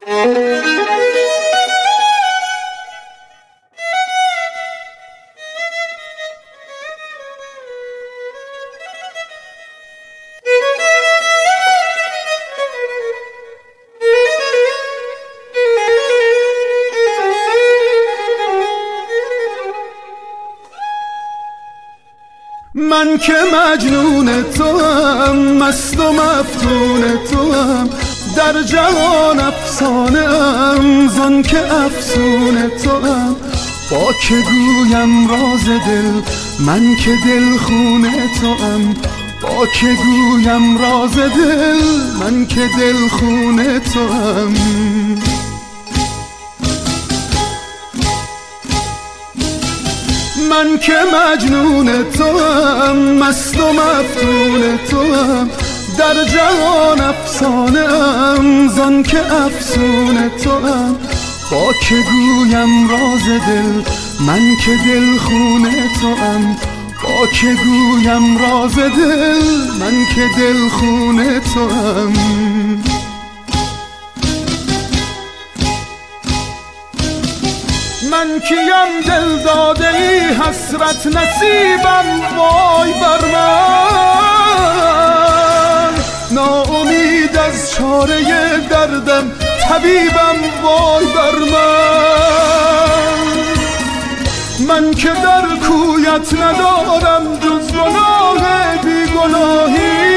من که مجنون توام، مست و مفتون توام، در جهان افسانه ام، زان که افسون توام. با که گویم راز دل، من که دل خون توام. با که گویم راز دل، من که دل خون توام. من که مجنون توام، مست و مفتون توام، در جهان افسانه ام، زان که افسون توام. با که گویم راز دل، من که دل خون توام. با که گویم راز دل، من که دل خون توام. من کیم دل داده ای حسرت نصیبم، وای بر من. ناامید از چاره دردم، طبیبم وای بر من. من که در کویت ندارم جز گناه بیگناهی،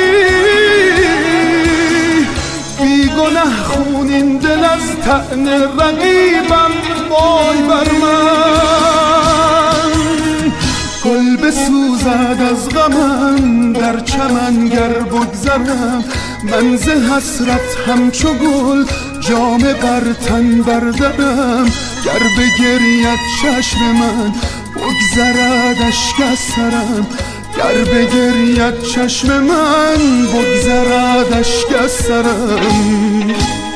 بیگناه خونین دل از طعن رقیبم وای بر من. گل بسوزد از غمم در چمن گر بگذرم، من ز حسرت همچو گل جامه بر تن بردرم. گر بگرید چشم من بگذرد اشک از سرم، گر بگرید چشم من بگذرد اشک از سرم.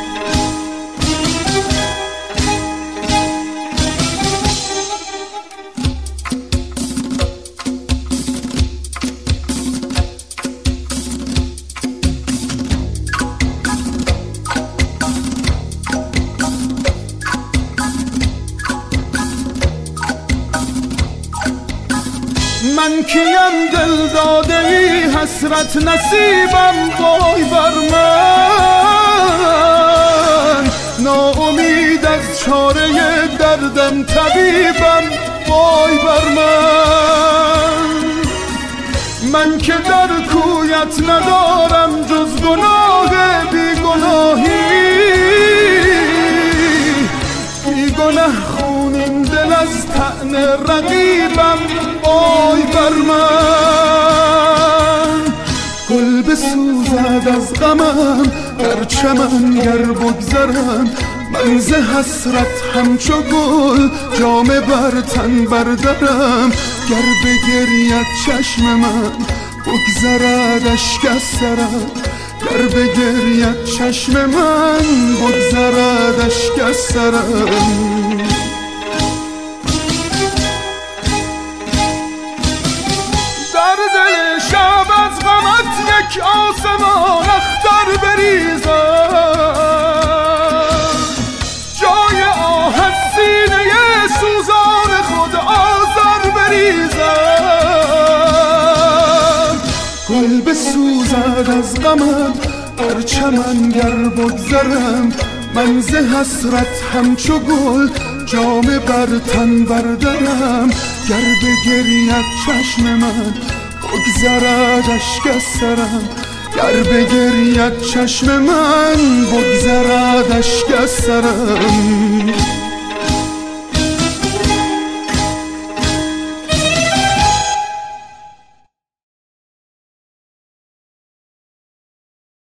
من کیم دل داده ای حسرت نصیبم، وای بر من. ناامید از چاره دردم، طبیبم وای بر من. من که در کویت ندارم جز گناه بیگناهی، بیگناه خونین دل از طعن رقیبم وای بر من. گل بسوزد از غمم در چمن گر بگذرم، من ز حسرت همچو گل جامه بر تن بردرم. گر بگرید چشم من بگذرد اشک از سرم، گر بگرید چشم من بگذرد اشک از سرم. در دل شب از غمت یک آسمان اختر بریزم، جای آه از سینه سوزان خود آذر بریزم. گل بسوزد از غمم در چمن گر بگذرم، من ز حسرت همچو گل جامه بر تن بردرم. گر بگرید چشم من بگذرد اشک از سرم، گر بگرید چشم من بگذرد اشک از سرم.